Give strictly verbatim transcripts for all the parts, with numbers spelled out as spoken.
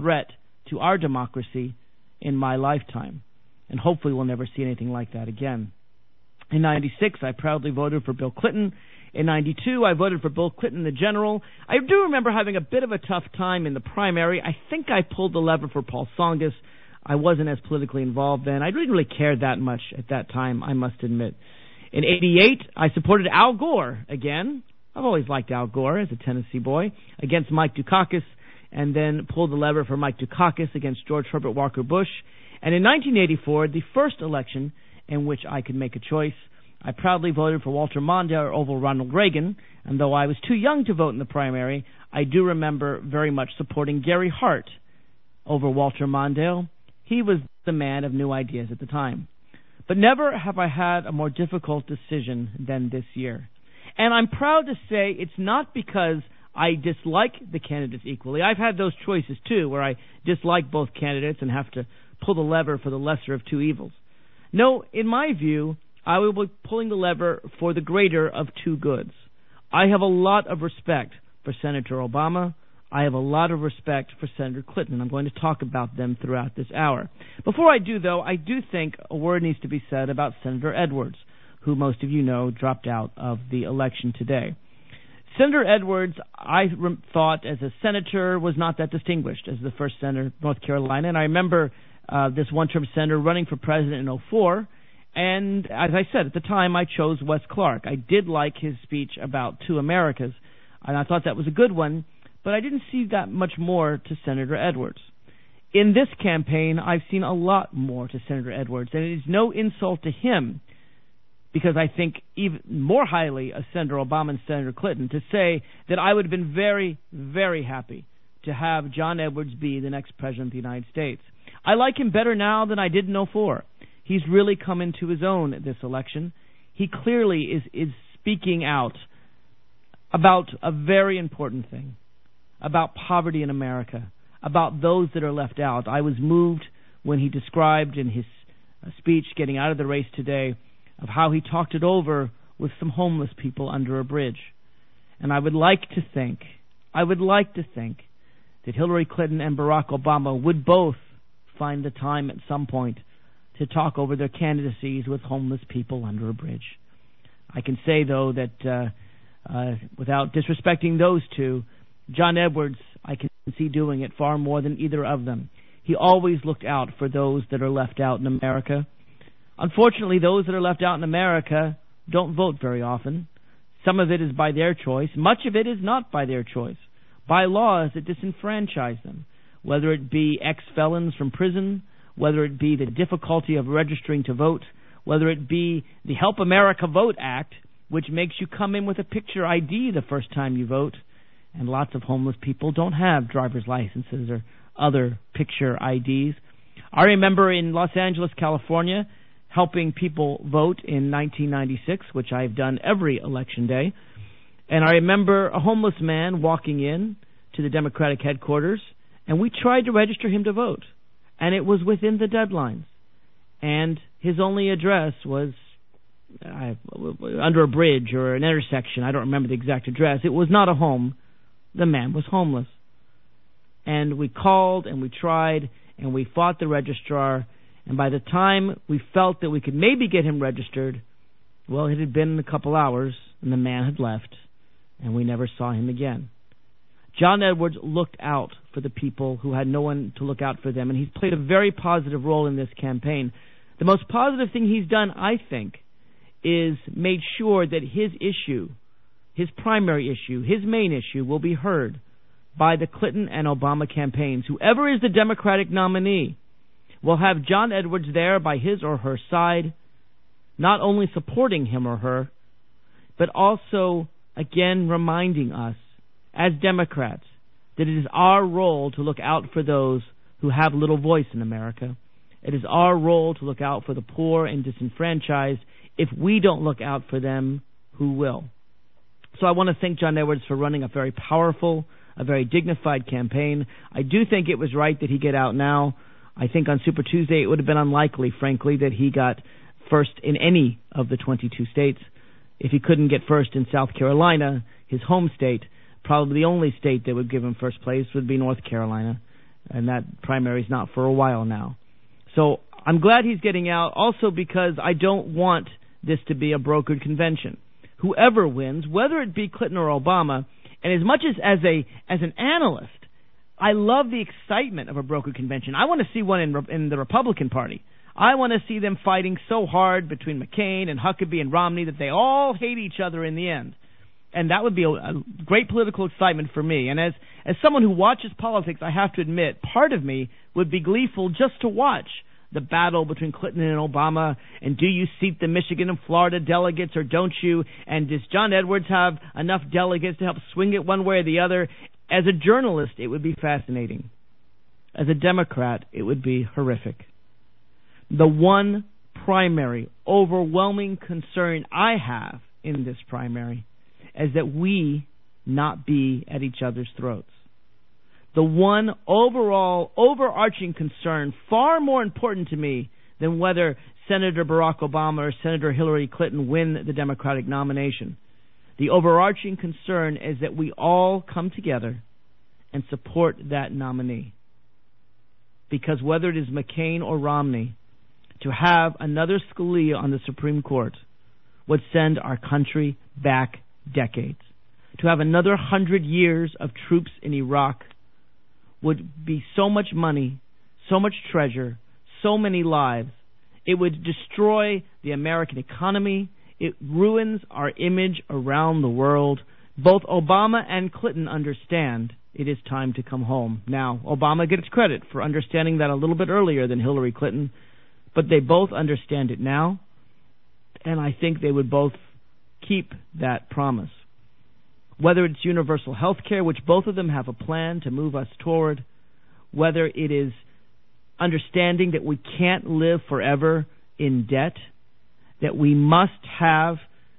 threat to our democracy in my lifetime. And hopefully we'll never see anything like that again. In ninety-six, I proudly voted for Bill Clinton. In ninety-two, I voted for Bill Clinton, the general. I do remember having a bit of a tough time in the primary. I think I pulled the lever for Paul Tsongas. I wasn't as politically involved then. I didn't really care that much at that time, I must admit. In eighty-eight, I supported Al Gore again. I've always liked Al Gore as a Tennessee boy, against Mike Dukakis, and then pulled the lever for Mike Dukakis against George Herbert Walker Bush. And in nineteen eighty-four, the first election in which I could make a choice, I proudly voted for Walter Mondale over Ronald Reagan, and though I was too young to vote in the primary, I do remember very much supporting Gary Hart over Walter Mondale. He was the man of new ideas at the time. But never have I had a more difficult decision than this year. And I'm proud to say it's not because I dislike the candidates equally. I've had those choices too, where I dislike both candidates and have to pull the lever for the lesser of two evils. No, in my view, I will be pulling the lever for the greater of two goods. I have a lot of respect for Senator Obama. I have a lot of respect for Senator Clinton. I'm going to talk about them throughout this hour. Before I do, though, I do think a word needs to be said about Senator Edwards, who most of you know dropped out of the election today. Senator Edwards, I re- thought as a senator, was not that distinguished as the first senator of North Carolina, and I remember uh, this one-term senator running for president in oh four, and as I said, at the time, I chose Wes Clark. I did like his speech about two Americas, and I thought that was a good one, but I didn't see that much more to Senator Edwards. In this campaign, I've seen a lot more to Senator Edwards, and it is no insult to him, because I think even more highly of Senator Obama and Senator Clinton, to say that I would have been very, very happy to have John Edwards be the next president of the United States. I like him better now than I did in oh four. He's really come into his own this election. He clearly is, is speaking out about a very important thing, about poverty in America, about those that are left out. I was moved when he described in his uh, speech getting out of the race today of how he talked it over with some homeless people under a bridge. And I would like to think, I would like to think that Hillary Clinton and Barack Obama would both find the time at some point to talk over their candidacies with homeless people under a bridge. I can say, though, that uh, uh, without disrespecting those two, John Edwards, I can see doing it far more than either of them. He always looked out for those that are left out in America. Unfortunately, those that are left out in America don't vote very often. Some of it is by their choice. Much of it is not by their choice. By laws that disenfranchise them, whether it be ex-felons from prison, whether it be the difficulty of registering to vote, whether it be the Help America Vote Act, which makes you come in with a picture I D the first time you vote, and lots of homeless people don't have driver's licenses or other picture I Ds. I remember in Los Angeles, California, helping people vote in nineteen ninety-six, which I've done every election day, and I remember a homeless man walking in to the Democratic headquarters, and we tried to register him to vote. And it was within the deadlines. And his only address was uh, under a bridge or an intersection. I don't remember the exact address. It was not a home. The man was homeless. And we called and we tried and we fought the registrar. And by the time we felt that we could maybe get him registered, well, it had been a couple hours and the man had left. And we never saw him again. John Edwards looked out for the people who had no one to look out for them, and he's played a very positive role in this campaign. The most positive thing he's done, I think, is made sure that his issue, his primary issue, his main issue, will be heard by the Clinton and Obama campaigns. Whoever is the Democratic nominee will have John Edwards there by his or her side, not only supporting him or her, but also, again, reminding us as Democrats that it is our role to look out for those who have little voice in America. It is our role to look out for the poor and disenfranchised. If we don't look out for them, who will? So I want to thank John Edwards for running a very powerful, a very dignified campaign. I do think it was right that he get out now. I think on Super Tuesday it would have been unlikely, frankly, that he got first in any of the twenty-two states. If he couldn't get first in South Carolina, his home state, probably the only state that would give him first place would be North Carolina. and that primary's not for a while now. So I'm glad he's getting out, also because I don't want this to be a brokered convention. Whoever wins, whether it be Clinton or Obama, and as much as as a as an analyst, I love the excitement of a brokered convention. I want to see one in in the Republican Party. I want to see them fighting so hard between McCain and Huckabee and Romney that they all hate each other in the end. And that would be a, a great political excitement for me. And as, as someone who watches politics, I have to admit, part of me would be gleeful just to watch the battle between Clinton and Obama, and do you seat the Michigan and Florida delegates or don't you? And does John Edwards have enough delegates to help swing it one way or the other? As a journalist, it would be fascinating. As a Democrat, it would be horrific. The one primary, overwhelming concern I have in this primary is that we not be at each other's throats. The one overall, overarching concern, far more important to me than whether Senator Barack Obama or Senator Hillary Clinton win the Democratic nomination. The overarching concern is that we all come together and support that nominee. Because whether it is McCain or Romney, to have another Scalia on the Supreme Court would send our country back decades. To have another hundred years of troops in Iraq would be so much money, so much treasure, so many lives. It would destroy the American economy. It ruins our image around the world. Both Obama and Clinton understand it is time to come home. Now, Obama gets credit for understanding that a little bit earlier than Hillary Clinton, but they both understand it now, and I think they would both keep that promise. Whether it's universal health care, which both of them have a plan to move us toward, whether it is understanding that we can't live forever in debt, that we must have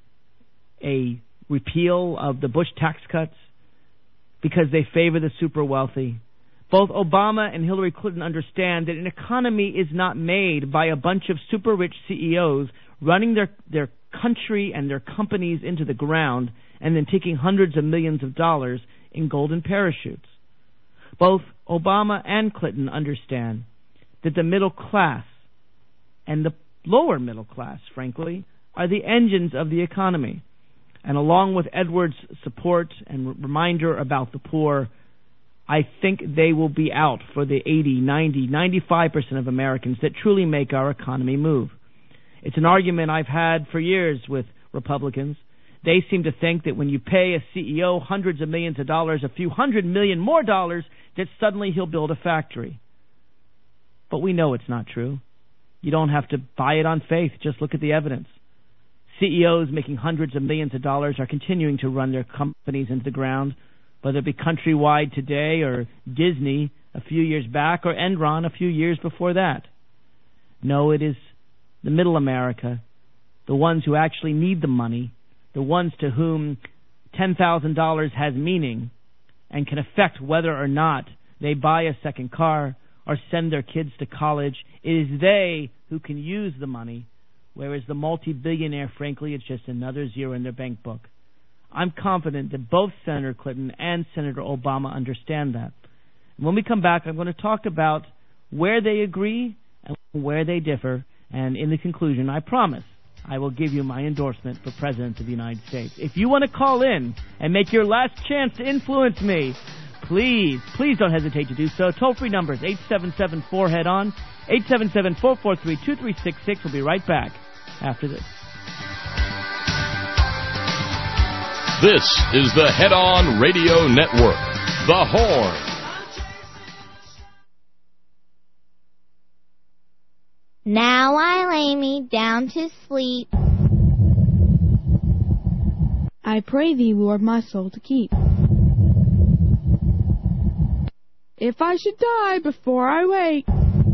a repeal of the Bush tax cuts because they favor the super wealthy. Both Obama and Hillary Clinton understand that an economy is not made by a bunch of super rich C E Os running their, their country and their companies into the ground and then taking hundreds of millions of dollars in golden parachutes. Both Obama and Clinton understand that the middle class and the lower middle class, frankly, are the engines of the economy. And along with Edwards' support and reminder about the poor, I think they will be out for the eighty, ninety, ninety-five percent of Americans that truly make our economy move. It's an argument I've had for years with Republicans. They seem to think that when you pay a C E O hundreds of millions of dollars, a few hundred million more dollars, that suddenly he'll build a factory. But we know it's not true. You don't have to buy it on faith. Just look at the evidence. C E Os making hundreds of millions of dollars are continuing to run their companies into the ground, whether it be Countrywide today or Disney a few years back or Enron a few years before that. No, it is the middle America, the ones who actually need the money, the ones to whom ten thousand dollars has meaning and can affect whether or not they buy a second car or send their kids to college. It is they who can use the money, whereas the multi-billionaire, frankly, it's just another zero in their bank book. I'm confident that both Senator Clinton and Senator Obama understand that. When we come back, I'm going to talk about where they agree and where they differ, and in the conclusion, I promise, I will give you my endorsement for President of the United States. If you want to call in and make your last chance to influence me, please, please don't hesitate to do so. Toll-free number is eight seven seven four head on, eight seven seven, four four three, two three six six. We'll be right back after this. This is the Head On Radio Network, The Horn. Now I lay me down to sleep. I pray thee, Lord, my soul to keep. If I should die before I wake.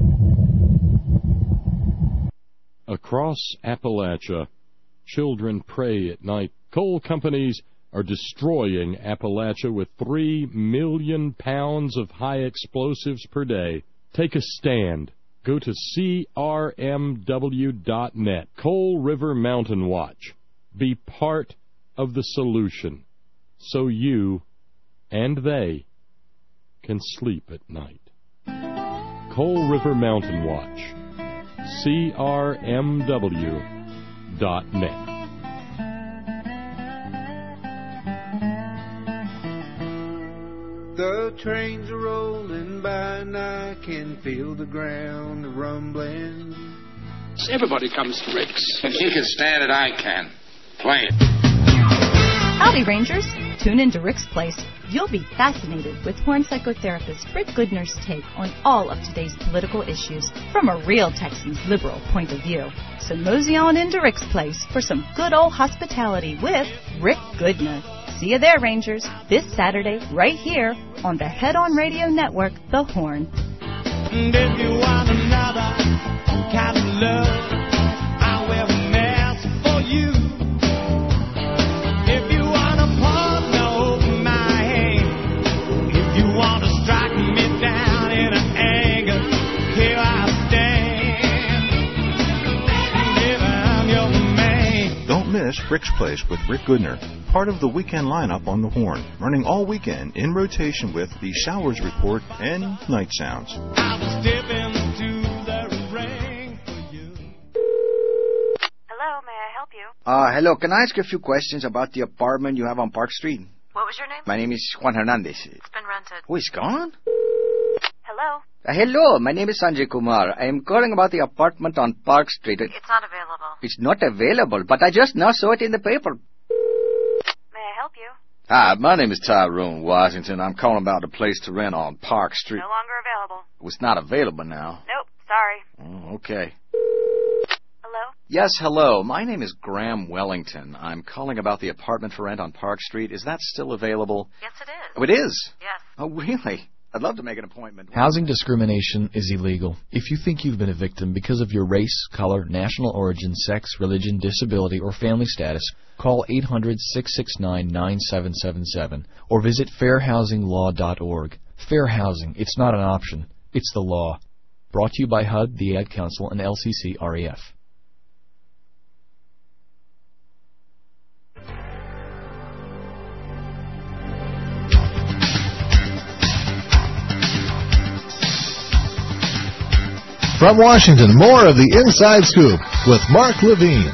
Across Appalachia, children pray at night. Coal companies are destroying Appalachia with three million pounds of high explosives per day. Take a stand. Go to C R M W dot net. Coal River Mountain Watch. Be part of the solution so you and they can sleep at night. Coal River Mountain Watch. C R M W dot net. The trains are rolling by and I can feel the ground rumbling. Everybody comes to Rick's. If he can stand it, I can. Play it. Howdy, Rangers. Tune in to Rick's Place. You'll be fascinated with Horn psychotherapist Rick Goodner's take on all of today's political issues from a real Texan's liberal point of view. So mosey on into Rick's Place for some good old hospitality with Rick Goodner. See you there, Rangers, this Saturday right here on the Head On Radio Network, The Horn. And if you want another kind of love, I will mess for you. If you want a partner, open my hand. If you want to strike me down in an anger, here I stand. If I'm your man. Don't miss Rick's Place with Rick Goodner, part of the weekend lineup on the Horn, running all weekend in rotation with The Showers Report and Night Sounds. I will step into the ring for you. Hello, may I help you? Uh, hello, can I ask you a few questions about the apartment you have on Park Street? What was your name? My name is Juan Hernandez. It's been rented. Oh, he's gone? Hello? Uh, hello, my name is Sanjay Kumar. I am calling about the apartment on Park Street. It's not available. It's not available, but I just now saw it in the paper. May I help you? Hi, my name is Tyrone Washington. I'm calling about a place to rent on Park Street. No longer available. It's not available now. Nope, sorry. Oh, okay. Hello? Yes, hello. My name is Graham Wellington. I'm calling about the apartment for rent on Park Street. Is that still available? Yes, it is. Oh, it is? Yes. Oh, really? I'd love to make an appointment. Housing discrimination is illegal. If you think you've been a victim because of your race, color, national origin, sex, religion, disability, or family status, call eight hundred, six six nine, nine seven seven seven or visit fair housing law dot org. Fair housing, it's not an option, it's the law. Brought to you by H U D, the Ad Council, and L C C R E F. From Washington, more of the Inside Scoop with Mark Levine.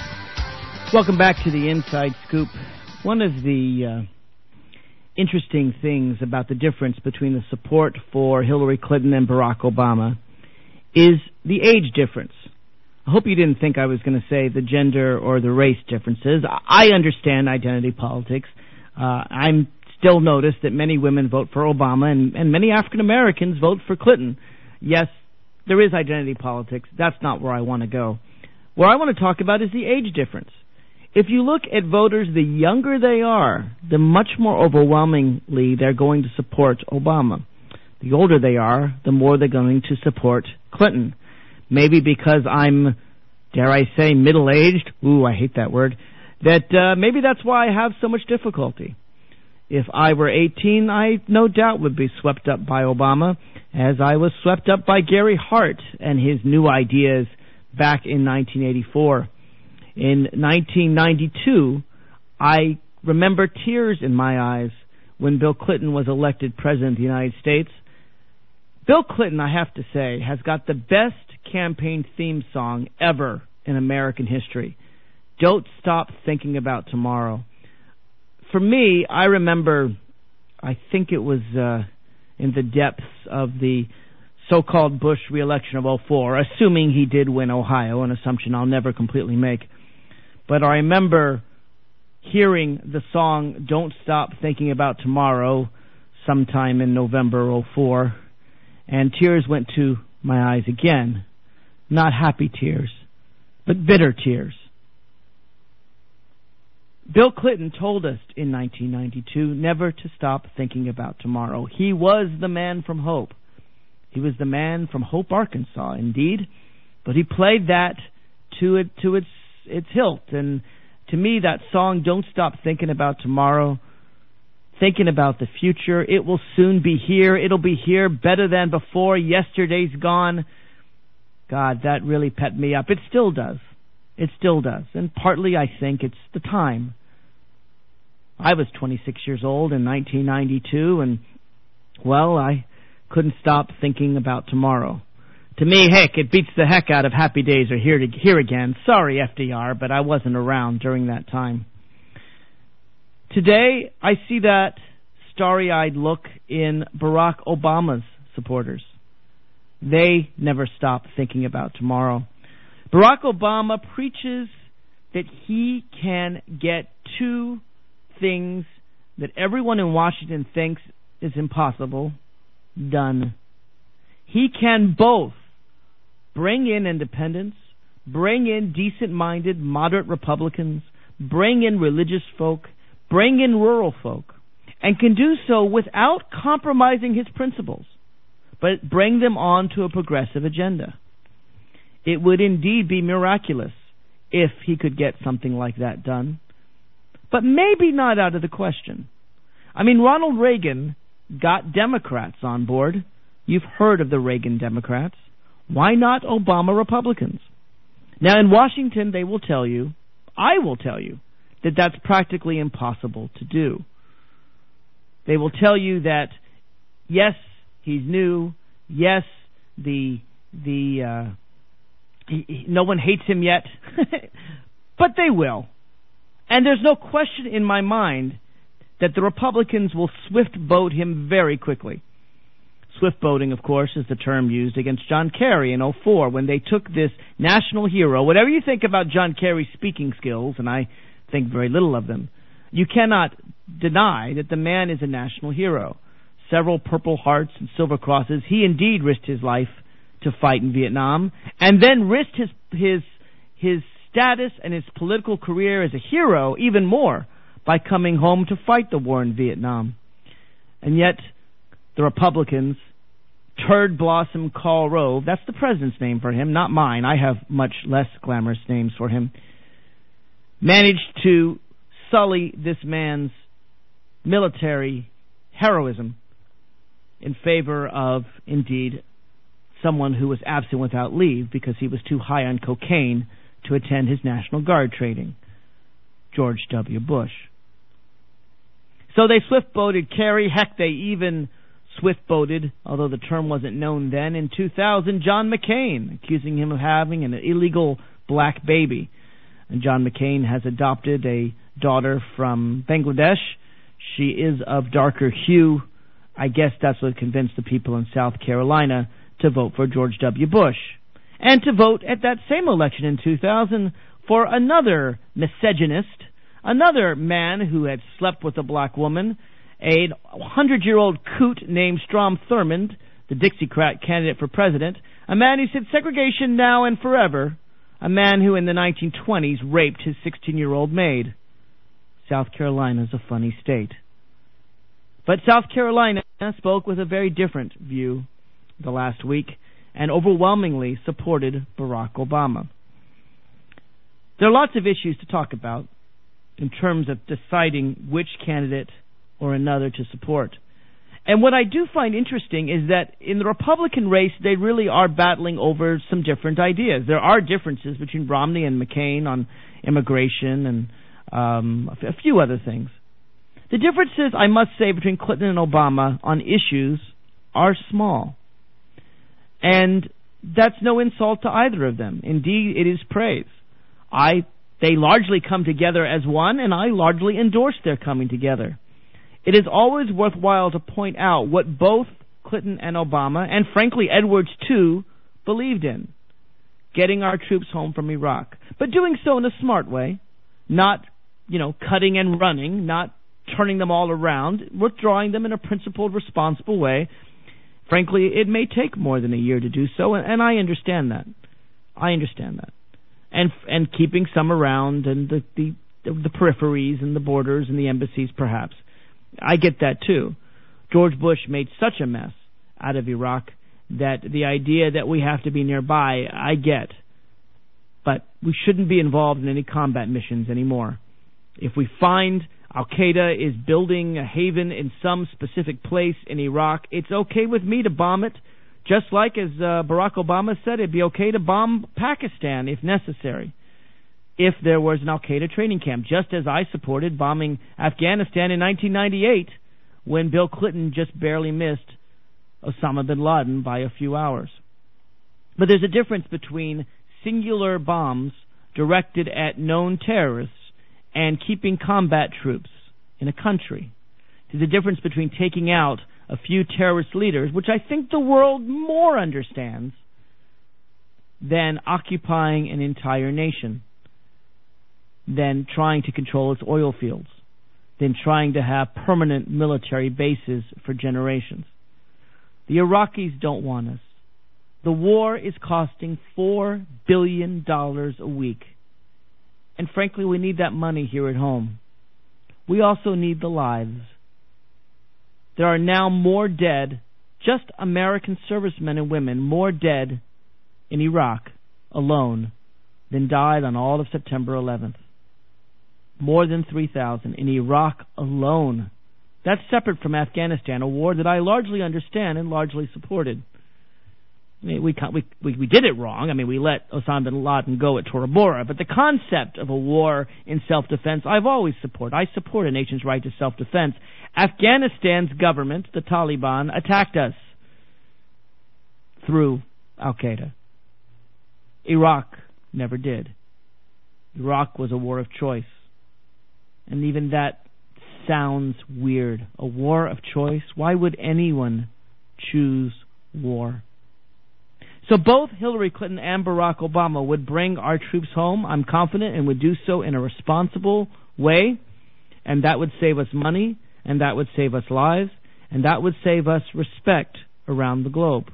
Welcome back to the Inside Scoop. One of the uh, interesting things about the difference between the support for Hillary Clinton and Barack Obama is the age difference. I hope you didn't think I was going to say the gender or the race differences. I understand identity politics. Uh, I'm still noticed that many women vote for Obama and, and many African Americans vote for Clinton. Yes, there is identity politics. That's not where I want to go. What I want to talk about is the age difference. If you look at voters, the younger they are, the much more overwhelmingly they're going to support Obama. The older they are, the more they're going to support Clinton. Maybe because I'm, dare I say, middle-aged. Ooh, I hate that word. That uh, maybe that's why I have so much difficulty. If I were eighteen, I no doubt would be swept up by Obama, as I was swept up by Gary Hart and his new ideas back in nineteen eighty-four. In nineteen ninety-two, I remember tears in my eyes when Bill Clinton was elected President of the United States. Bill Clinton, I have to say, has got the best campaign theme song ever in American history. Don't Stop Thinking About Tomorrow. For me, I remember, I think it was uh, in the depths of the so-called Bush re-election of oh four, assuming he did win Ohio, an assumption I'll never completely make. But I remember hearing the song Don't Stop Thinking About Tomorrow sometime in November oh four, and tears went to my eyes again. Not happy tears, but bitter tears. Bill Clinton told us in nineteen ninety-two never to stop thinking about tomorrow. He was the man from Hope. He was the man from Hope, Arkansas, indeed. But he played that to it to its its hilt. And to me, that song, Don't Stop Thinking About Tomorrow, thinking about the future, it will soon be here. It'll be here better than before. Yesterday's gone. God, that really pet me up. It still does. It still does. And partly I think it's the time. I was twenty-six years old in nineteen ninety-two, and, well, I couldn't stop thinking about tomorrow. To me, heck, it beats the heck out of Happy Days Are Here, to, here Again. Sorry, F D R, but I wasn't around during that time. Today, I see that starry-eyed look in Barack Obama's supporters. They never stop thinking about tomorrow. Barack Obama preaches that he can get two things that everyone in Washington thinks is impossible done. He can both bring in independents, bring in decent-minded, moderate Republicans, bring in religious folk, bring in rural folk, and can do so without compromising his principles, but bring them on to a progressive agenda. It would indeed be miraculous if he could get something like that done, but maybe not out of the question. I mean, Ronald Reagan got Democrats on board. You've heard of the Reagan Democrats. Why not Obama Republicans? Now, in Washington, they will tell you, I will tell you, that that's practically impossible to do. They will tell you that, yes, he's new, yes, the the uh, he, he, no one hates him yet, but they will. And there's no question in my mind that the Republicans will swift boat him very quickly. Swift boating, of course, is the term used against John Kerry in oh four when they took this national hero. Whatever you think about John Kerry's speaking skills, and I think very little of them, you cannot deny that the man is a national hero. Several Purple Hearts and Silver Crosses. He indeed risked his life to fight in Vietnam, and then risked his his his status and his political career as a hero even more by coming home to fight the war in Vietnam. And yet, the Republicans, Turd Blossom Karl Rove, that's the president's name for him, not mine. I have much less glamorous names for him, managed to sully this man's military heroism in favor of, indeed, someone who was absent without leave because he was too high on cocaine to attend his National Guard training, George W. Bush. So they swift-boated Kerry. Heck, they even swift-boated, although the term wasn't known then, in two thousand, John McCain, accusing him of having an illegal black baby. And John McCain has adopted a daughter from Bangladesh. She is of darker hue. I guess that's what convinced the people in South Carolina to vote for George W. Bush. And to vote at that same election in two thousand for another misogynist, another man who had slept with a black woman, a hundred-year-old coot named Strom Thurmond, the Dixiecrat candidate for president, a man who said segregation now and forever, a man who in the nineteen twenties raped his sixteen-year-old maid. South Carolina is a funny state. But South Carolina spoke with a very different view the last week and overwhelmingly supported Barack Obama. There are lots of issues to talk about in terms of deciding which candidate or another to support. And what I do find interesting is that in the Republican race, they really are battling over some different ideas. There are differences between Romney and McCain on immigration and um, a few other things. The differences, I must say, between Clinton and Obama on issues are small. And that's no insult to either of them. Indeed, it is praise. I they largely come together as one, and I largely endorse their coming together. It is always worthwhile to point out what both Clinton and Obama, and frankly Edwards too, believed in: getting our troops home from Iraq. But doing so in a smart way, not, you know, cutting and running, not turning them all around, withdrawing them in a principled, responsible way. Frankly, it may take more than a year to do so, and, and I understand that. I understand that. And and keeping some around, and the, the the peripheries and the borders and the embassies, perhaps. I get that too. George Bush made such a mess out of Iraq that the idea that we have to be nearby, I get. But we shouldn't be involved in any combat missions anymore. If we find Al-Qaeda is building a haven in some specific place in Iraq, it's okay with me to bomb it, just like, as uh, Barack Obama said, it'd be okay to bomb Pakistan if necessary, if there was an Al-Qaeda training camp, just as I supported bombing Afghanistan in nineteen ninety-eight when Bill Clinton just barely missed Osama bin Laden by a few hours. But there's a difference between singular bombs directed at known terrorists and keeping combat troops in a country. There's a difference between taking out a few terrorist leaders, which I think the world more understands, than occupying an entire nation, than trying to control its oil fields, than trying to have permanent military bases for generations. The Iraqis don't want us. The war is costing four billion dollars a week. And frankly, we need that money here at home. We also need the lives. There are now more dead, just American servicemen and women, more dead in Iraq alone than died on all of September eleventh. More than three thousand in Iraq alone. That's separate from Afghanistan, a war that I largely understand and largely supported. I mean, we, we, we, we did it wrong. I mean, we let Osama bin Laden go at Tora Bora. But the concept of a war in self-defense, I've always supported. I support a nation's right to self-defense. Afghanistan's government, the Taliban, attacked us through Al-Qaeda. Iraq never did. Iraq was a war of choice. And even that sounds weird. A war of choice? Why would anyone choose war? So both Hillary Clinton and Barack Obama would bring our troops home, I'm confident, and would do so in a responsible way. And that would save us money, and that would save us lives, and that would save us respect around the globe.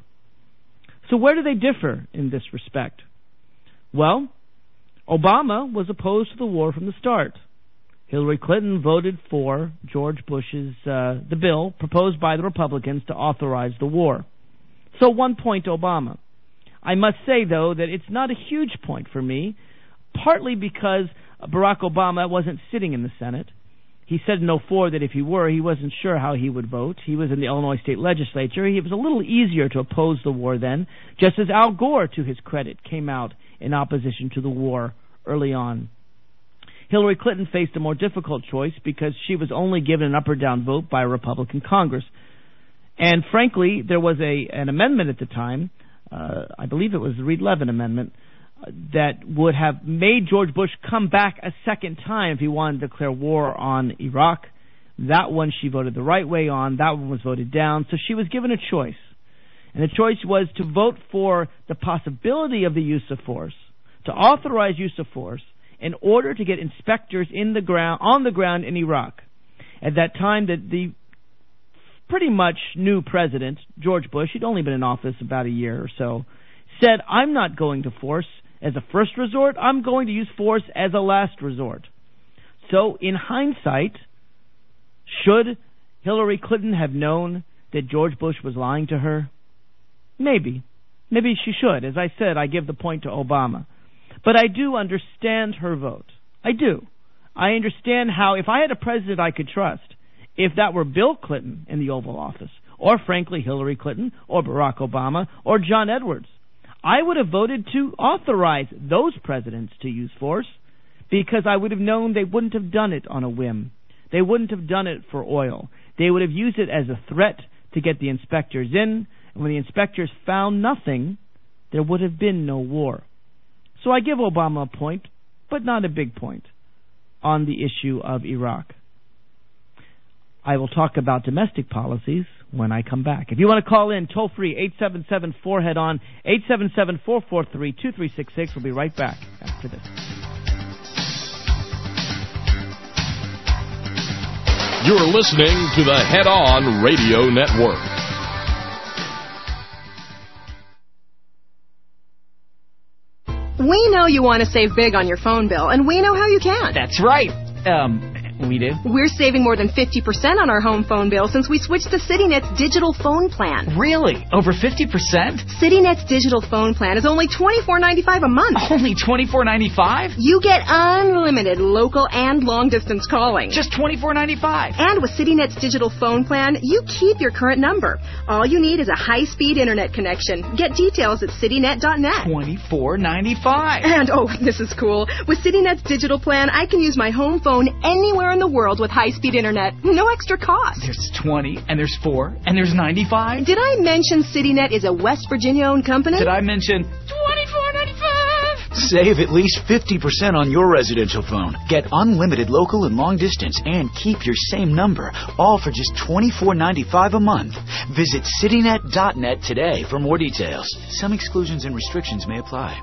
So where do they differ in this respect? Well, Obama was opposed to the war from the start. Hillary Clinton voted for George Bush's uh, the bill proposed by the Republicans to authorize the war. So one point to Obama. I must say, though, that it's not a huge point for me, partly because Barack Obama wasn't sitting in the Senate. He said in oh four that if he were, he wasn't sure how he would vote. He was in the Illinois State Legislature. It was a little easier to oppose the war then, just as Al Gore, to his credit, came out in opposition to the war early on. Hillary Clinton faced a more difficult choice because she was only given an up or down vote by a Republican Congress. And frankly, there was a an amendment at the time, uh, I believe it was the Reed-Levin amendment, uh, that would have made George Bush come back a second time if he wanted to declare war on Iraq. That one she voted the right way on. That one was voted down. So she was given a choice. And the choice was to vote for the possibility of the use of force, to authorize use of force, in order to get inspectors in the ground, on the ground in Iraq. At that time, the, the pretty much new president, George Bush, he'd only been in office about a year or so, said, I'm not going to force as a first resort, I'm going to use force as a last resort. So, in hindsight, should Hillary Clinton have known that George Bush was lying to her? Maybe. Maybe she should. As I said, I give the point to Obama. But I do understand her vote. I do. I understand how, if I had a president I could trust, if that were Bill Clinton in the Oval Office, or frankly Hillary Clinton, or Barack Obama, or John Edwards, I would have voted to authorize those presidents to use force, because I would have known they wouldn't have done it on a whim. They wouldn't have done it for oil. They would have used it as a threat to get the inspectors in, and when the inspectors found nothing, there would have been no war. So I give Obama a point, but not a big point, on the issue of Iraq. I will talk about domestic policies when I come back. If you want to call in, toll free, eight seven seven four head on, eight seven seven, four four three, two three six six. We'll be right back after this. You're listening to the Head On Radio Network. We know you want to save big on your phone bill, and we know how you can. That's right. Um, we do. We're saving more than fifty percent on our home phone bill since we switched to CityNet's digital phone plan. Really? Over fifty percent? CityNet's digital phone plan is only twenty-four ninety-five a month. Only twenty-four ninety-five? You get unlimited local and long-distance calling. Just twenty-four ninety-five. And with CityNet's digital phone plan, you keep your current number. All you need is a high-speed internet connection. Get details at citynet dot net. twenty-four ninety-five. And, oh, this is cool. With CityNet's digital plan, I can use my home phone anywhere anywhere in the world with high-speed internet. No extra cost. There's twenty, and there's four, and there's ninety-five. Did I mention CityNet is a West Virginia-owned company? Did I mention twenty-four ninety-five? Save at least fifty percent on your residential phone. Get unlimited local and long distance and keep your same number, all for just twenty-four ninety-five a month. Visit citynet dot net today for more details. Some exclusions and restrictions may apply.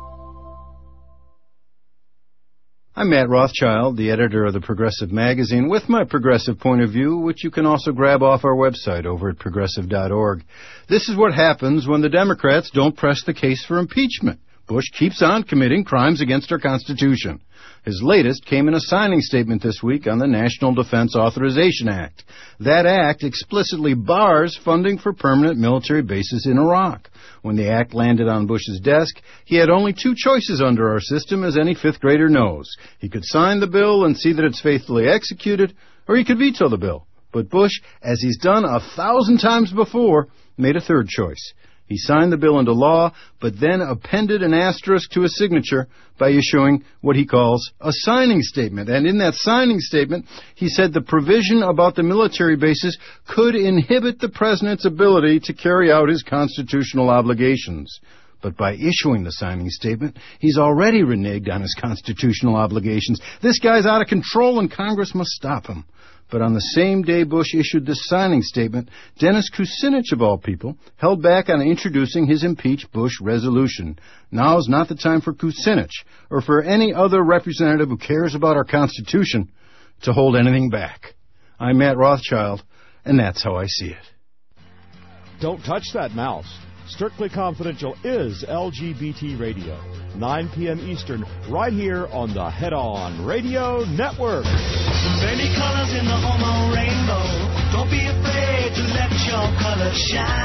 I'm Matt Rothschild, the editor of the Progressive Magazine, with my progressive point of view, which you can also grab off our website over at progressive dot org. This is what happens when the Democrats don't press the case for impeachment. Bush keeps on committing crimes against our Constitution. His latest came in a signing statement this week on the National Defense Authorization Act. That act explicitly bars funding for permanent military bases in Iraq. When the act landed on Bush's desk, he had only two choices under our system, as any fifth grader knows. He could sign the bill and see that it's faithfully executed, or he could veto the bill. But Bush, as he's done a thousand times before, made a third choice. He signed the bill into law, but then appended an asterisk to his signature by issuing what he calls a signing statement. And in that signing statement, he said the provision about the military bases could inhibit the president's ability to carry out his constitutional obligations. But by issuing the signing statement, he's already reneged on his constitutional obligations. This guy's out of control, and Congress must stop him. But on the same day Bush issued this signing statement, Dennis Kucinich, of all people, held back on introducing his impeach Bush resolution. Now's not the time for Kucinich, or for any other representative who cares about our Constitution, to hold anything back. I'm Matt Rothschild, and that's how I see it. Don't touch that mouse. Strictly Confidential is L G B T Radio, nine p.m. Eastern, right here on the Head On Radio Network. Many colors in the homo rainbow. Don't be afraid to let your colors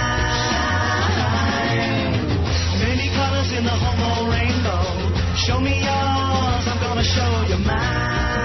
shine. Many colors in the homo rainbow. Show me yours, I'm gonna show you mine.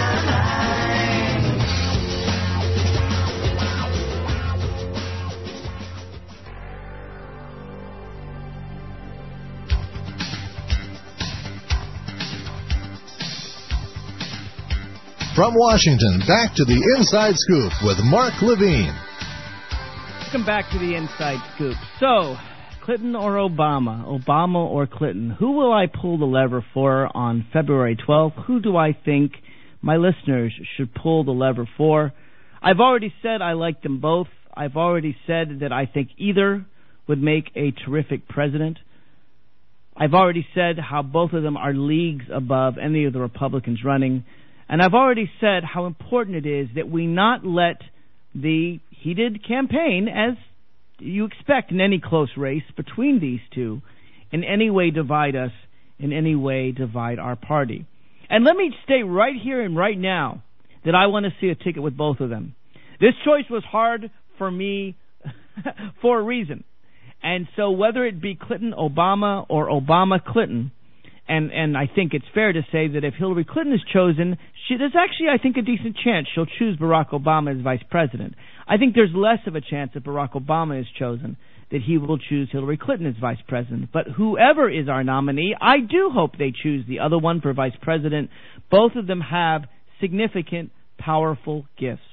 From Washington, back to the Inside Scoop with Mark Levine. Welcome back to the Inside Scoop. So, Clinton or Obama? Obama or Clinton? Who will I pull the lever for on February twelfth? Who do I think my listeners should pull the lever for? I've already said I like them both. I've already said that I think either would make a terrific president. I've already said how both of them are leagues above any of the Republicans running. And I've already said how important it is that we not let the heated campaign, as you expect in any close race between these two, in any way divide us, in any way divide our party. And let me state right here and right now that I want to see a ticket with both of them. This choice was hard for me for a reason. And so whether it be Clinton, Obama, or Obama, Clinton, And and I think it's fair to say that if Hillary Clinton is chosen, she, there's actually, I think, a decent chance she'll choose Barack Obama as vice president. I think there's less of a chance if Barack Obama is chosen that he will choose Hillary Clinton as vice president. But whoever is our nominee, I do hope they choose the other one for vice president. Both of them have significant, powerful gifts.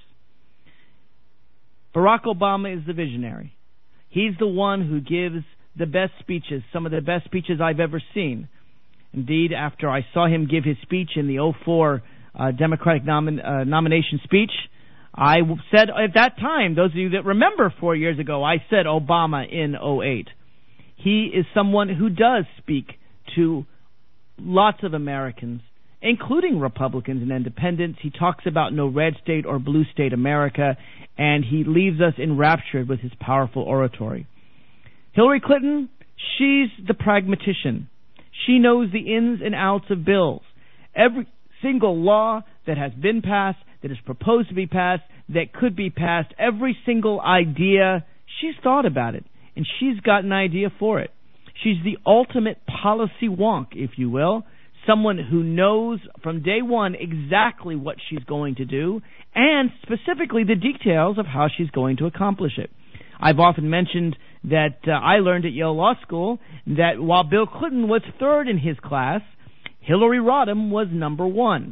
Barack Obama is the visionary. He's the one who gives the best speeches, some of the best speeches I've ever seen. Indeed, after I saw him give his speech in the oh four uh, Democratic nomin- uh, nomination speech, I said at that time, those of you that remember four years ago, I said Obama in oh eight. He is someone who does speak to lots of Americans, including Republicans and independents. He talks about no red state or blue state America, and he leaves us enraptured with his powerful oratory. Hillary Clinton, she's the pragmatician. She knows the ins and outs of bills. Every single law that has been passed, that is proposed to be passed, that could be passed, every single idea, she's thought about it, and she's got an idea for it. She's the ultimate policy wonk, if you will, someone who knows from day one exactly what she's going to do, and specifically the details of how she's going to accomplish it. I've often mentioned that uh, I learned at Yale Law School that while Bill Clinton was third in his class, Hillary Rodham was number one.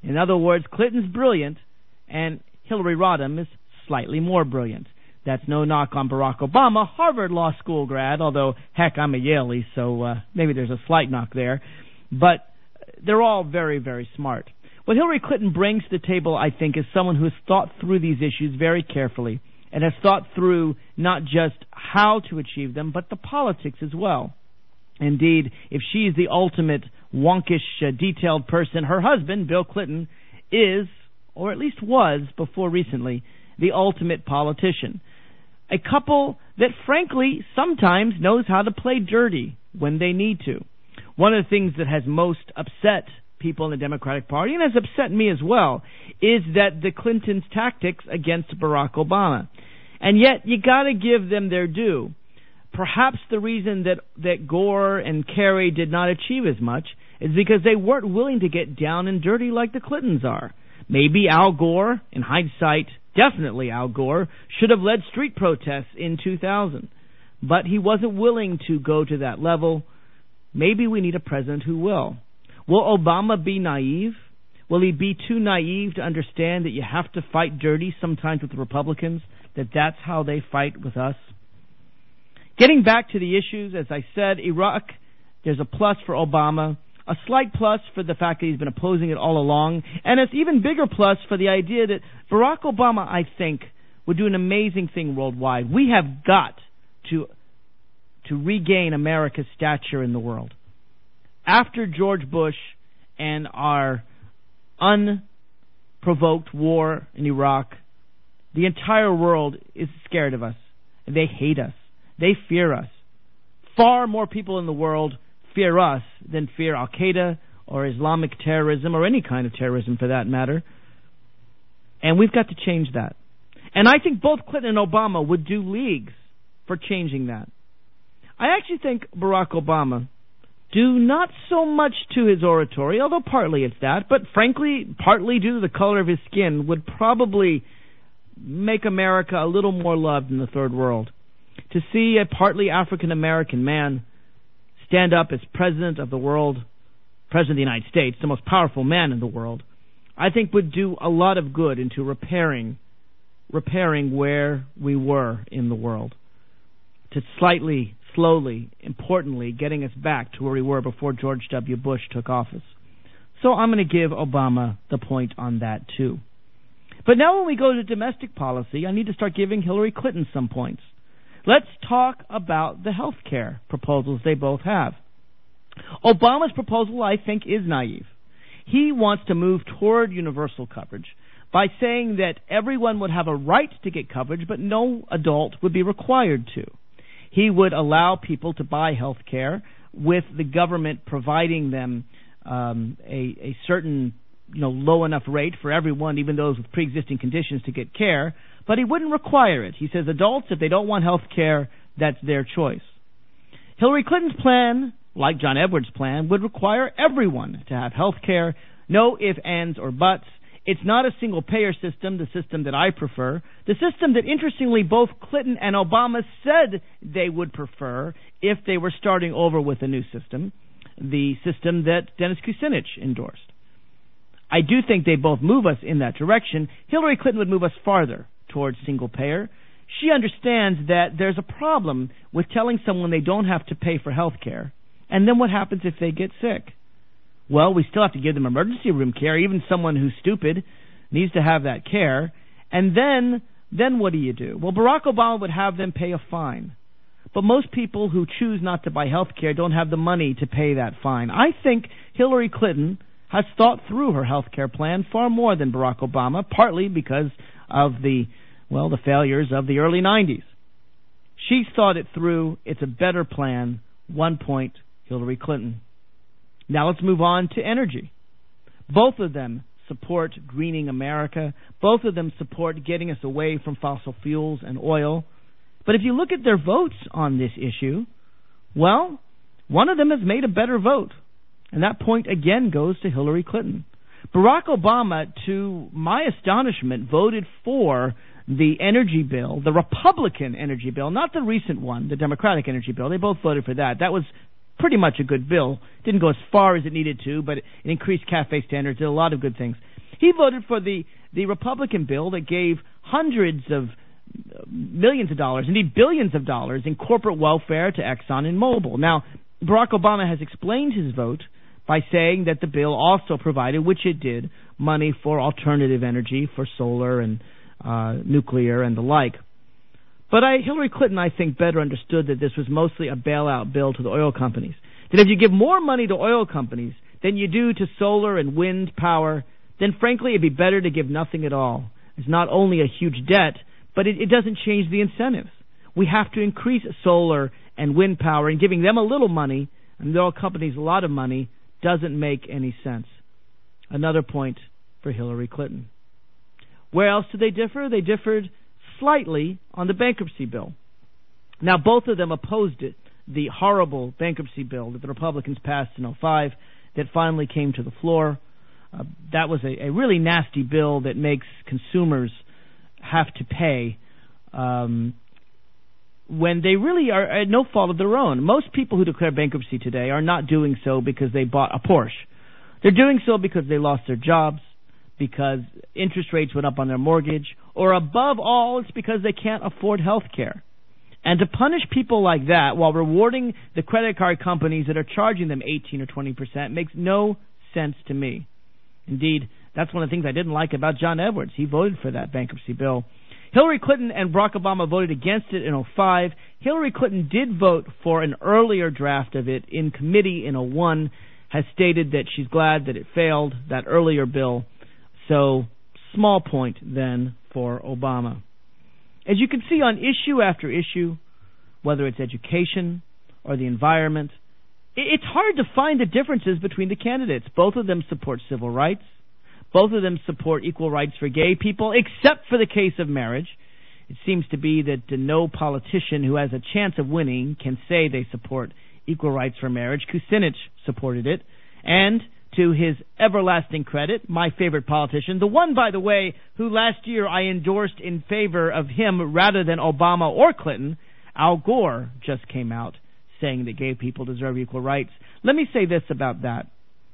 In other words, Clinton's brilliant, and Hillary Rodham is slightly more brilliant. That's no knock on Barack Obama, Harvard Law School grad, although, heck, I'm a Yaley, so uh, maybe there's a slight knock there. But they're all very, very smart. What Hillary Clinton brings to the table, I think, is someone who has thought through these issues very carefully and has thought through not just how to achieve them, but the politics as well. Indeed, if she is the ultimate wonkish, uh, detailed person, her husband, Bill Clinton, is, or at least was before recently, the ultimate politician. A couple that, frankly, sometimes knows how to play dirty when they need to. One of the things that has most upset people in the Democratic Party, and has upset me as well, is that the Clintons' tactics against Barack Obama. And yet, you got to give them their due. Perhaps the reason that, that Gore and Kerry did not achieve as much is because they weren't willing to get down and dirty like the Clintons are. Maybe Al Gore, in hindsight, definitely Al Gore, should have led street protests in two thousand. But he wasn't willing to go to that level. Maybe we need a president who will. Will Obama be naive? Will he be too naive to understand that you have to fight dirty sometimes with the Republicans, that that's how they fight with us? Getting back to the issues, as I said, Iraq, there's a plus for Obama, a slight plus for the fact that he's been opposing it all along, and it's even bigger plus for the idea that Barack Obama, I think, would do an amazing thing worldwide. We have got to to regain America's stature in the world. After George Bush and our unprovoked war in Iraq, the entire world is scared of us. They hate us. They fear us. Far more people in the world fear us than fear Al-Qaeda or Islamic terrorism or any kind of terrorism for that matter. And we've got to change that. And I think both Clinton and Obama would do leagues for changing that. I actually think Barack Obama, due not so much to his oratory, although partly it's that, but frankly, partly due to the color of his skin, would probably make America a little more loved in the third world. To see a partly African-American man stand up as president of the world, president of the United States, the most powerful man in the world, I think would do a lot of good into repairing, repairing where we were in the world. To slightly, slowly, importantly, getting us back to where we were before George W. Bush took office. So I'm going to give Obama the point on that, too. But now when we go to domestic policy, I need to start giving Hillary Clinton some points. Let's talk about the health care proposals they both have. Obama's proposal, I think, is naive. He wants to move toward universal coverage by saying that everyone would have a right to get coverage, but no adult would be required to. He would allow people to buy health care with the government providing them um, a, a certain, you know, low enough rate for everyone, even those with pre-existing conditions, to get care, but he wouldn't require it. He says adults, if they don't want health care, that's their choice. Hillary Clinton's plan, like John Edwards' plan, would require everyone to have health care, no ifs, ands, or buts. It's not a single-payer system, the system that I prefer, the system that, interestingly, both Clinton and Obama said they would prefer if they were starting over with a new system, the system that Dennis Kucinich endorsed. I do think they both move us in that direction. Hillary Clinton would move us farther towards single-payer. She understands that there's a problem with telling someone they don't have to pay for health care, and then what happens if they get sick? Well, we still have to give them emergency room care. Even someone who's stupid needs to have that care. And then, then what do you do? Well, Barack Obama would have them pay a fine. But most people who choose not to buy health care don't have the money to pay that fine. I think Hillary Clinton has thought through her health care plan far more than Barack Obama, partly because of the, well, the failures of the early nineties. She's thought it through. It's a better plan. One point, Hillary Clinton. Now let's move on to energy. Both of them support greening America. Both of them support getting us away from fossil fuels and oil. But if you look at their votes on this issue, well, one of them has made a better vote. And that point again goes to Hillary Clinton. Barack Obama, to my astonishment, voted for the energy bill, the Republican energy bill, not the recent one, the Democratic energy bill. They both voted for that. That was pretty much a good bill. Didn't go as far as it needed to, but it increased CAFE standards, did a lot of good things. He voted for the, the Republican bill that gave hundreds of millions of dollars, indeed billions of dollars, in corporate welfare to Exxon and Mobil. Now, Barack Obama has explained his vote by saying that the bill also provided, which it did, money for alternative energy, for solar and uh, nuclear and the like. But I, Hillary Clinton, I think, better understood that this was mostly a bailout bill to the oil companies. That if you give more money to oil companies than you do to solar and wind power, then frankly it'd be better to give nothing at all. It's not only a huge debt, but it, it doesn't change the incentives. We have to increase solar and wind power, and giving them a little money and the oil companies a lot of money doesn't make any sense. Another point for Hillary Clinton. Where else did they differ? They differed slightly on the bankruptcy bill. Now, both of them opposed it, the horrible bankruptcy bill that the Republicans passed in oh five that finally came to the floor. Uh, that was a, a really nasty bill that makes consumers have to pay um, when they really are at no fault of their own. Most people who declare bankruptcy today are not doing so because they bought a Porsche. They're doing so because they lost their jobs, because interest rates went up on their mortgage, or above all, it's because they can't afford health care. And to punish people like that while rewarding the credit card companies that are charging them eighteen or twenty percent makes no sense to me. Indeed, that's one of the things I didn't like about John Edwards. He voted for that bankruptcy bill. Hillary Clinton and Barack Obama voted against it in oh five. Hillary Clinton did vote for an earlier draft of it in committee in oh one, has stated that she's glad that it failed, that earlier bill. So, small point then for Obama. As you can see on issue after issue, whether it's education or the environment, it's hard to find the differences between the candidates. Both of them support civil rights. Both of them support equal rights for gay people, except for the case of marriage. It seems to be that no politician who has a chance of winning can say they support equal rights for marriage. Kucinich supported it. And to his everlasting credit, my favorite politician, the one, by the way, who last year I endorsed in favor of him rather than Obama or Clinton, Al Gore, just came out saying that gay people deserve equal rights. Let me say this about that.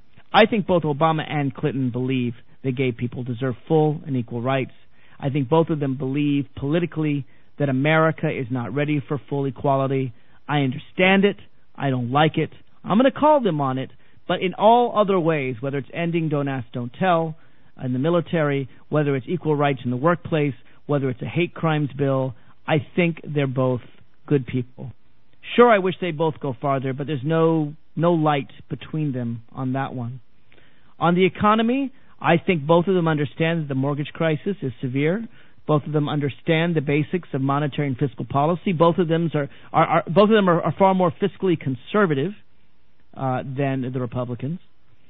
I think both Obama and Clinton believe that gay people deserve full and equal rights. I think both of them believe politically that America is not ready for full equality. I understand it. I don't like it. I'm going to call them on it. But in all other ways, whether it's ending Don't Ask, Don't Tell in the military, whether it's equal rights in the workplace, whether it's a hate crimes bill, I think they're both good people. Sure, I wish they both go farther, but there's no no light between them on that one. On the economy, I think both of them understand that the mortgage crisis is severe. Both of them understand the basics of monetary and fiscal policy. Both of them are, are, are both of them are, are far more fiscally conservative Uh, than the Republicans.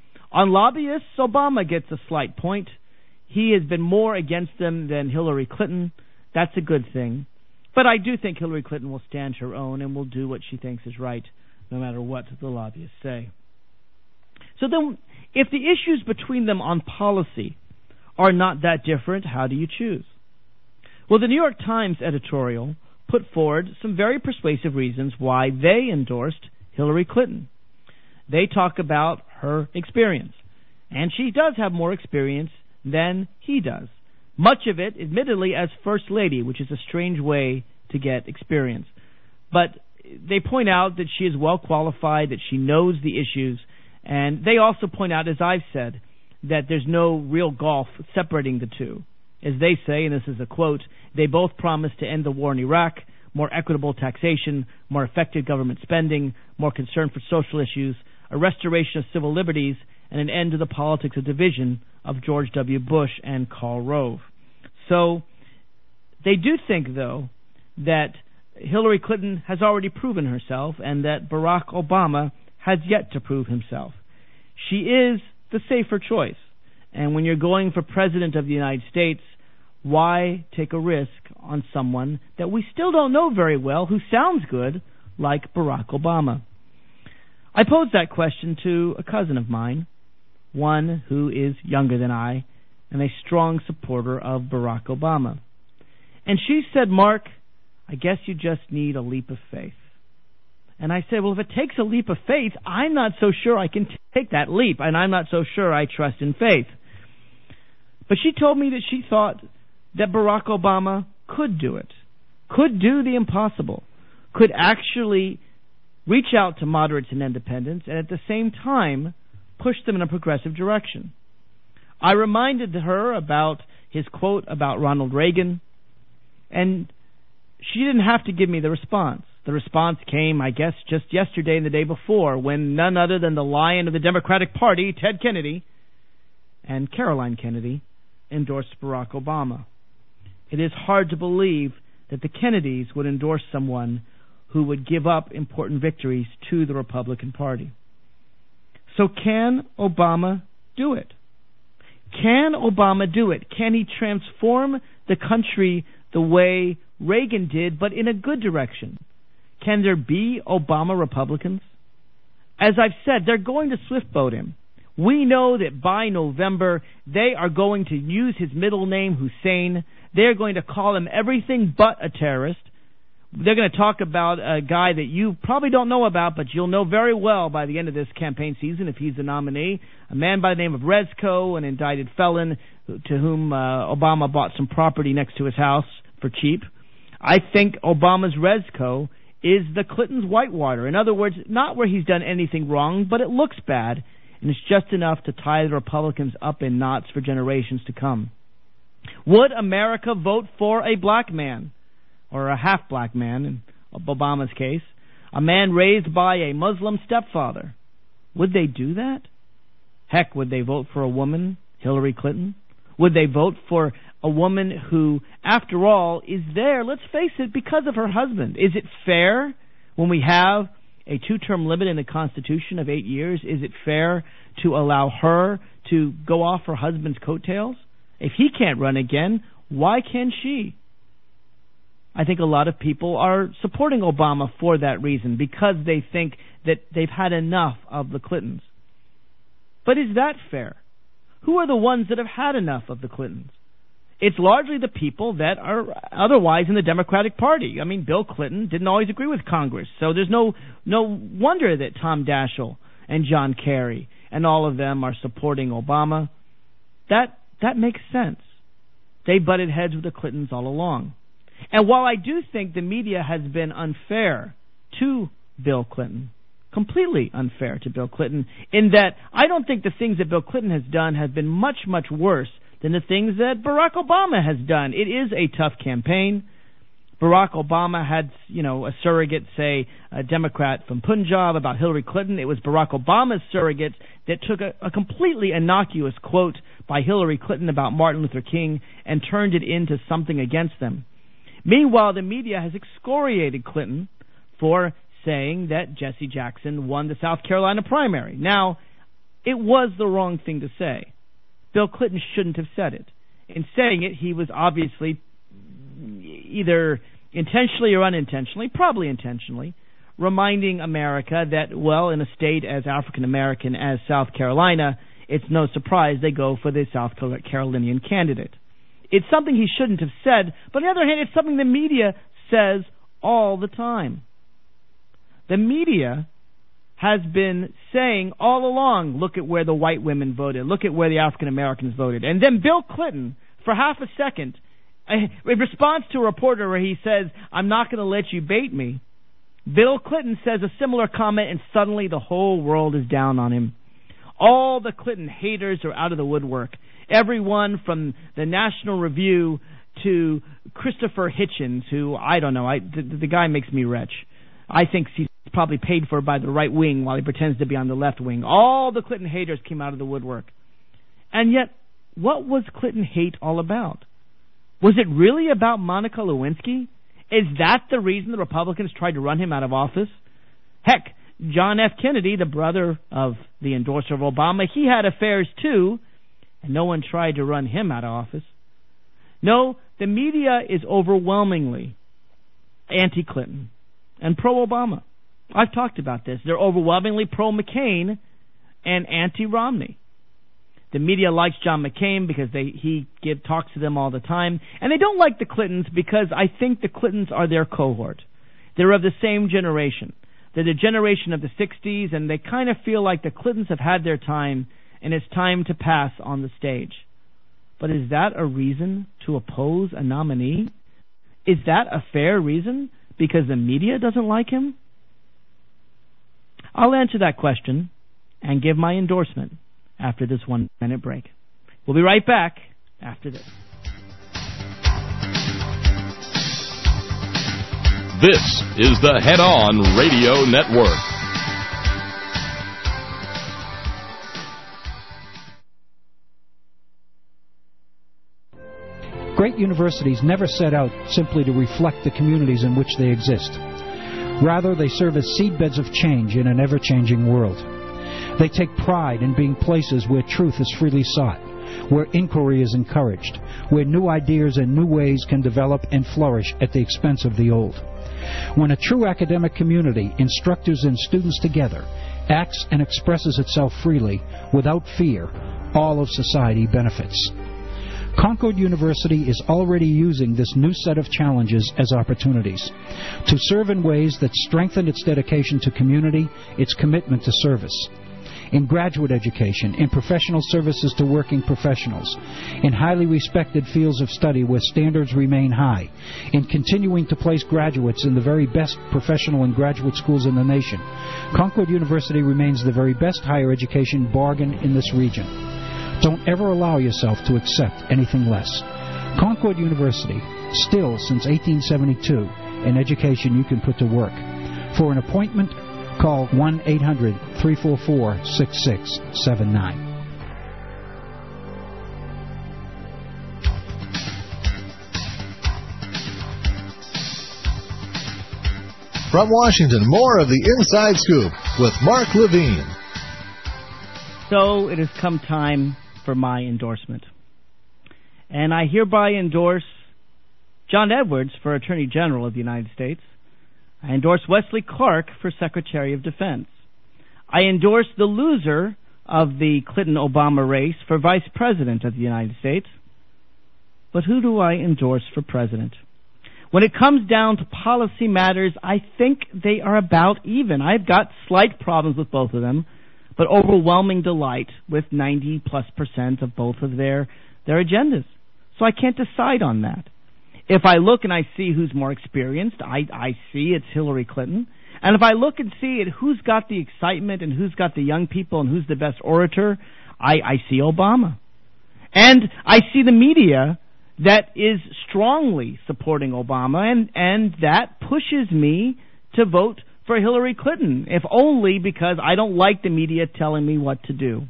On lobbyists, Obama gets a slight point. He has been more against them than Hillary Clinton. That's a good thing. But I do think Hillary Clinton will stand her own and will do what she thinks is right, no matter what the lobbyists say. So then, if the issues between them on policy are not that different, how do you choose? Well, the New York Times editorial put forward some very persuasive reasons why they endorsed Hillary Clinton. They talk about her experience. And she does have more experience than he does. Much of it, admittedly, as First Lady, which is a strange way to get experience. But they point out that she is well qualified, that she knows the issues. And they also point out, as I've said, that there's no real gulf separating the two. As they say, and this is a quote, they both promise to end the war in Iraq, more equitable taxation, more effective government spending, more concern for social issues, a restoration of civil liberties, and an end to the politics of division of George W. Bush and Karl Rove. So they do think, though, that Hillary Clinton has already proven herself and that Barack Obama has yet to prove himself. She is the safer choice. And when you're going for President of the United States, why take a risk on someone that we still don't know very well who sounds good, like Barack Obama? I posed that question to a cousin of mine, one who is younger than I and a strong supporter of Barack Obama. And she said, Mark, I guess you just need a leap of faith. And I said, well, if it takes a leap of faith, I'm not so sure I can t- take that leap, and I'm not so sure I trust in faith. But she told me that she thought that Barack Obama could do it, could do the impossible, could actually reach out to moderates and independents and at the same time push them in a progressive direction. I reminded her about his quote about Ronald Reagan, and she didn't have to give me the response. The response came, I guess, just yesterday and the day before, when none other than the lion of the Democratic Party, Ted Kennedy, and Caroline Kennedy, endorsed Barack Obama. It is hard to believe that the Kennedys would endorse someone who would give up important victories to the Republican Party. So can Obama do it? Can Obama do it? Can he transform the country the way Reagan did, but in a good direction? Can there be Obama Republicans? As I've said, they're going to swift-boat him. We know that by November, they are going to use his middle name, Hussein. They're going to call him everything but a terrorist. They're going to talk about a guy that you probably don't know about, but you'll know very well by the end of this campaign season if he's the nominee, a man by the name of Rezko, an indicted felon to whom uh, Obama bought some property next to his house for cheap. I think Obama's Rezko is the Clintons' Whitewater. In other words, not where he's done anything wrong, but it looks bad, and it's just enough to tie the Republicans up in knots for generations to come. Would America vote for a black man, or a half-black man in Obama's case, a man raised by a Muslim stepfather? Would they do that? Heck, would they vote for a woman, Hillary Clinton? Would they vote for a woman who, after all, is there, let's face it, because of her husband? Is it fair when we have a two-term limit in the Constitution of eight years? Is it fair to allow her to go off her husband's coattails? If he can't run again, why can she? I think a lot of people are supporting Obama for that reason, because they think that they've had enough of the Clintons. But is that fair? Who are the ones that have had enough of the Clintons? It's largely the people that are otherwise in the Democratic Party. I mean, Bill Clinton didn't always agree with Congress, so there's no no wonder that Tom Daschle and John Kerry and all of them are supporting Obama. That that makes sense. They butted heads with the Clintons all along. And while I do think the media has been unfair to Bill Clinton, completely unfair to Bill Clinton, in that I don't think the things that Bill Clinton has done have been much, much worse than the things that Barack Obama has done. It is a tough campaign. Barack Obama had, you know, a surrogate, say, a Democrat from Punjab about Hillary Clinton. It was Barack Obama's surrogate that took a, a completely innocuous quote by Hillary Clinton about Martin Luther King and turned it into something against them. Meanwhile, the media has excoriated Clinton for saying that Jesse Jackson won the South Carolina primary. Now, it was the wrong thing to say. Bill Clinton shouldn't have said it. In saying it, he was obviously either intentionally or unintentionally, probably intentionally, reminding America that, well, in a state as African-American as South Carolina, it's no surprise they go for the South Carolinian candidate. It's something he shouldn't have said, but on the other hand, it's something the media says all the time. The media has been saying all along, look at where the white women voted, look at where the African Americans voted. And then Bill Clinton, for half a second, in response to a reporter where he says, I'm not going to let you bait me, Bill Clinton says a similar comment, and suddenly the whole world is down on him. All the Clinton haters are out of the woodwork. Everyone from the National Review to Christopher Hitchens, who, I don't know, I, the, the guy makes me wretch. I think he's probably paid for by the right wing while he pretends to be on the left wing. All the Clinton haters came out of the woodwork. And yet, what was Clinton hate all about? Was it really about Monica Lewinsky? Is that the reason the Republicans tried to run him out of office? Heck, John F. Kennedy, the brother of the endorser of Obama, he had affairs too, and no one tried to run him out of office. No, the media is overwhelmingly anti-Clinton and pro-Obama. I've talked about this. They're overwhelmingly pro-McCain and anti-Romney. The media likes John McCain because they he give, talks to them all the time. And they don't like the Clintons because I think the Clintons are their cohort. They're of the same generation. They're the generation of the sixties, and they kind of feel like the Clintons have had their time, and it's time to pass on the stage. But is that a reason to oppose a nominee? Is that a fair reason because the media doesn't like him? I'll answer that question and give my endorsement after this one-minute break. We'll be right back after this. This is the Head On Radio Network. Great universities never set out simply to reflect the communities in which they exist. Rather, they serve as seedbeds of change in an ever-changing world. They take pride in being places where truth is freely sought, where inquiry is encouraged, where new ideas and new ways can develop and flourish at the expense of the old. When a true academic community, instructors and students together, acts and expresses itself freely, without fear, all of society benefits. Concord University is already using this new set of challenges as opportunities to serve in ways that strengthen its dedication to community, its commitment to service. In graduate education, in professional services to working professionals, in highly respected fields of study where standards remain high, in continuing to place graduates in the very best professional and graduate schools in the nation, Concord University remains the very best higher education bargain in this region. Don't ever allow yourself to accept anything less. Concord University, still since eighteen seventy-two, an education you can put to work. For an appointment, call one eight hundred, three four four, six six seven nine. From Washington, more of the Inside Scoop with Mark Levine. So it has come time for my endorsement. And I hereby endorse John Edwards for Attorney General of the United States. I endorse Wesley Clark for Secretary of Defense. I endorse the loser of the Clinton-Obama race for Vice President of the United States. But who do I endorse for President? When it comes down to policy matters, I think they are about even. I've got slight problems with both of them, but overwhelming delight with ninety plus percent of both of their, their agendas. So I can't decide on that. If I look and I see who's more experienced, I, I see it's Hillary Clinton. And if I look and see it, who's got the excitement and who's got the young people and who's the best orator, I, I see Obama. And I see the media that is strongly supporting Obama, and, and that pushes me to vote for Hillary Clinton, if only because I don't like the media telling me what to do.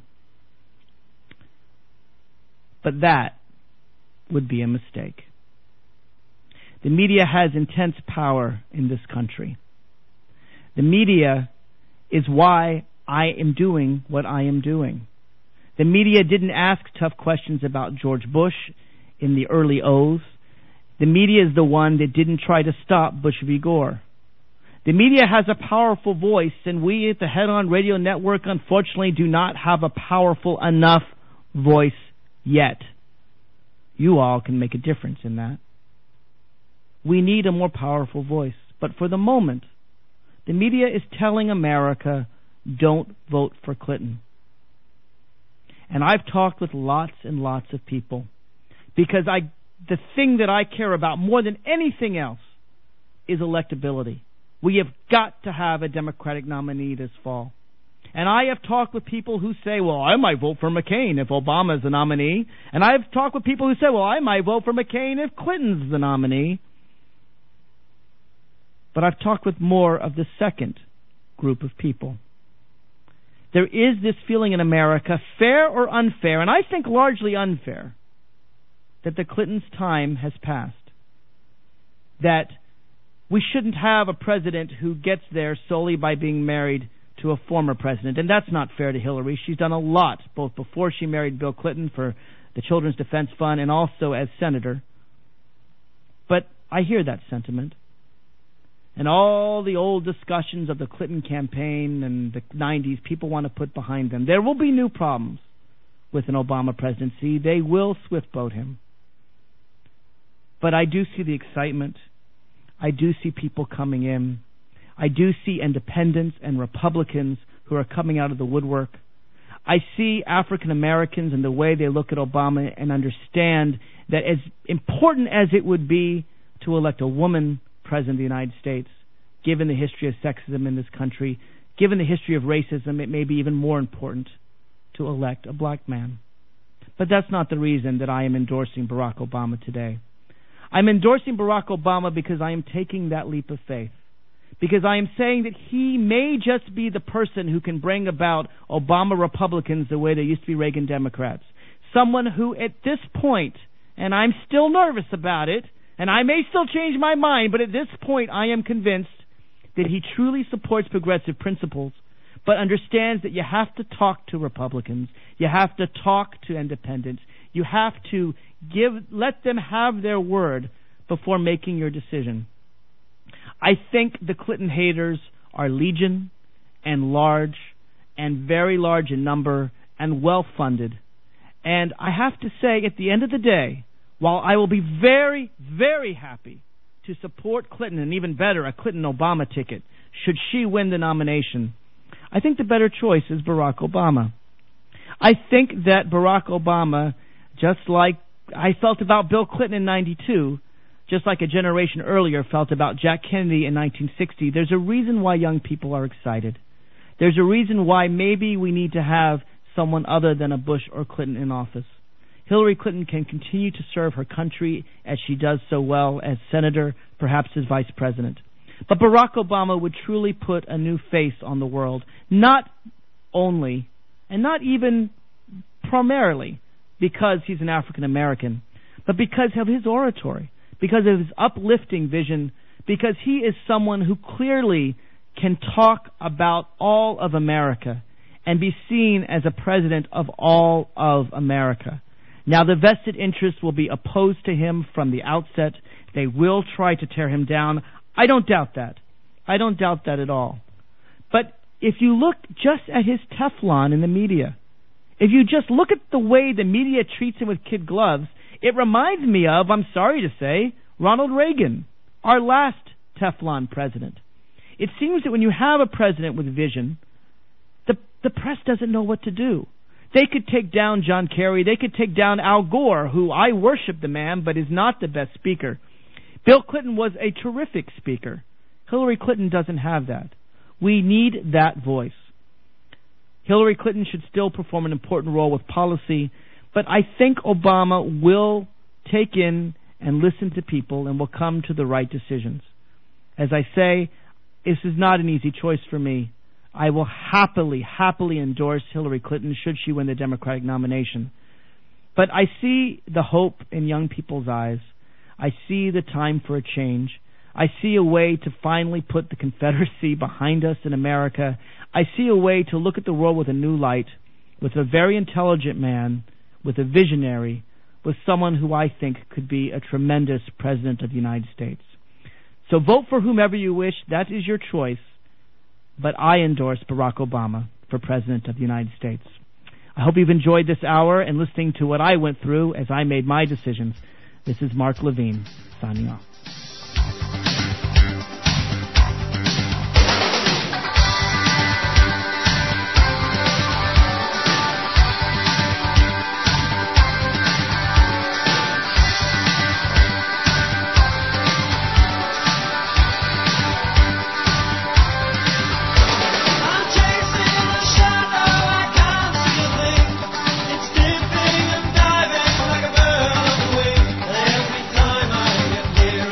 But that would be a mistake. The media has intense power in this country. The media is why I am doing what I am doing. The media didn't ask tough questions about George Bush in the early O's. The media is the one that didn't try to stop Bush v. Gore. The media has a powerful voice, and we at the Head On Radio Network, unfortunately, do not have a powerful enough voice yet. You all can make a difference in that. We need a more powerful voice. But for the moment, the media is telling America, don't vote for Clinton. And I've talked with lots and lots of people, because I, the thing that I care about more than anything else is electability. We have got to have a Democratic nominee this fall. And I have talked with people who say, well, I might vote for McCain if Obama is the nominee. And I've talked with people who say, well, I might vote for McCain if Clinton's the nominee. But I've talked with more of the second group of people. There is this feeling in America, fair or unfair, and I think largely unfair, that the Clintons' time has passed. That we shouldn't have a president who gets there solely by being married to a former president. And that's not fair to Hillary. She's done a lot, both before she married Bill Clinton for the Children's Defense Fund and also as senator. But I hear that sentiment. And all the old discussions of the Clinton campaign and the nineties, people want to put behind them. There will be new problems with an Obama presidency. They will swift-boat him. But I do see the excitement. I do see people coming in. I do see independents and Republicans who are coming out of the woodwork. I see African Americans and the way they look at Obama and understand that as important as it would be to elect a woman president of the United States, given the history of sexism in this country, given the history of racism, it may be even more important to elect a black man. But that's not the reason that I am endorsing Barack Obama today. I'm endorsing Barack Obama because I am taking that leap of faith. Because I am saying that he may just be the person who can bring about Obama Republicans the way they used to be Reagan Democrats. Someone who at this point, and I'm still nervous about it, and I may still change my mind, but at this point I am convinced that he truly supports progressive principles, but understands that you have to talk to Republicans, you have to talk to independents, you have to give, let them have their word before making your decision. I think the Clinton haters are legion and large and very large in number and well-funded. And I have to say, at the end of the day, while I will be very, very happy to support Clinton, and even better, a Clinton-Obama ticket, should she win the nomination, I think the better choice is Barack Obama. I think that Barack Obama, just like I felt about Bill Clinton in ninety-two, just like a generation earlier felt about Jack Kennedy in nineteen sixty, there's a reason why young people are excited. There's a reason why maybe we need to have someone other than a Bush or Clinton in office. Hillary Clinton can continue to serve her country as she does so well as senator, perhaps as vice president. But Barack Obama would truly put a new face on the world, not only, and not even primarily, because he's an African American, but because of his oratory, because of his uplifting vision, because he is someone who clearly can talk about all of America and be seen as a president of all of America. Now, the vested interests will be opposed to him from the outset. They will try to tear him down. I don't doubt that. I don't doubt that at all. But if you look just at his Teflon in the media, if you just look at the way the media treats him with kid gloves, it reminds me of, I'm sorry to say, Ronald Reagan, our last Teflon president. It seems that when you have a president with vision, the, the press doesn't know what to do. They could take down John Kerry. They could take down Al Gore, who I worship the man, but is not the best speaker. Bill Clinton was a terrific speaker. Hillary Clinton doesn't have that. We need that voice. Hillary Clinton should still perform an important role with policy, but I think Obama will take in and listen to people and will come to the right decisions. As I say, this is not an easy choice for me. I will happily, happily endorse Hillary Clinton should she win the Democratic nomination. But I see the hope in young people's eyes. I see the time for a change. I see a way to finally put the Confederacy behind us in America. I see a way to look at the world with a new light, with a very intelligent man, with a visionary, with someone who I think could be a tremendous president of the United States. So vote for whomever you wish. That is your choice. But I endorse Barack Obama for President of the United States. I hope you've enjoyed this hour and listening to what I went through as I made my decisions. This is Mark Levine, signing off. Every time I get near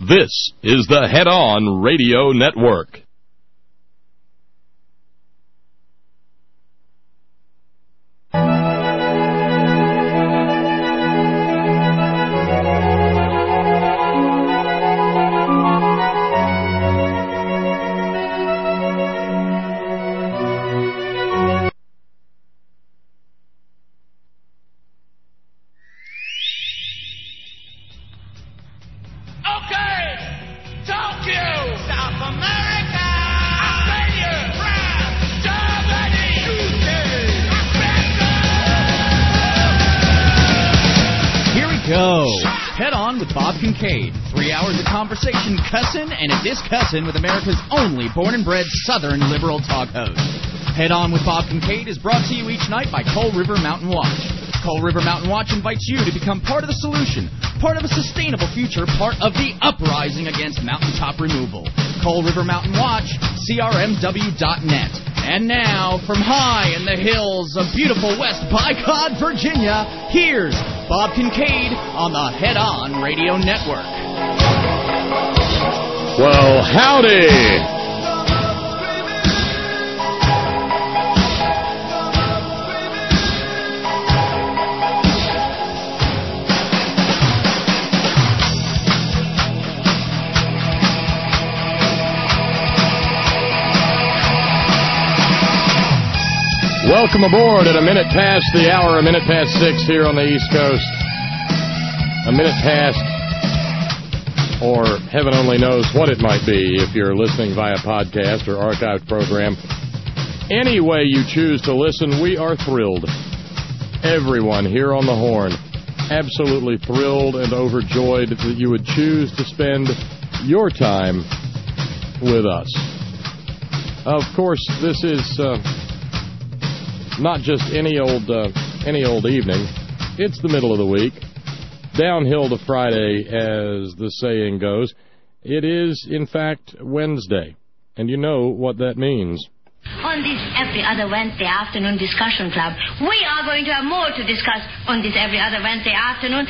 This is the Head On Radio Network. Three hours of conversation, cussin' and a discussin' with America's only born-and-bred Southern liberal talk host. Head On with Bob Kincaid is brought to you each night by Coal River Mountain Watch. Coal River Mountain Watch invites you to become part of the solution, part of a sustainable future, part of the uprising against mountaintop removal. Coal River Mountain Watch, C R M W dot net. And now, from high in the hills of beautiful West Bicod, Virginia, here's Bob Kincaid on the Head On Radio Network. Well, howdy! Welcome aboard at a minute past the hour, a minute past six here on the East Coast. A minute past, or heaven only knows what it might be if you're listening via podcast or archived program. Any way you choose to listen, we are thrilled. Everyone here on the Horn, absolutely thrilled and overjoyed that you would choose to spend your time with us. Of course, this is... Uh, Not just any old uh, any old evening. It's the middle of the week. Downhill to Friday, as the saying goes. It is, in fact, Wednesday. And you know what that means. On this Every Other Wednesday Afternoon Discussion Club, we are going to have more to discuss on this Every Other Wednesday Afternoon.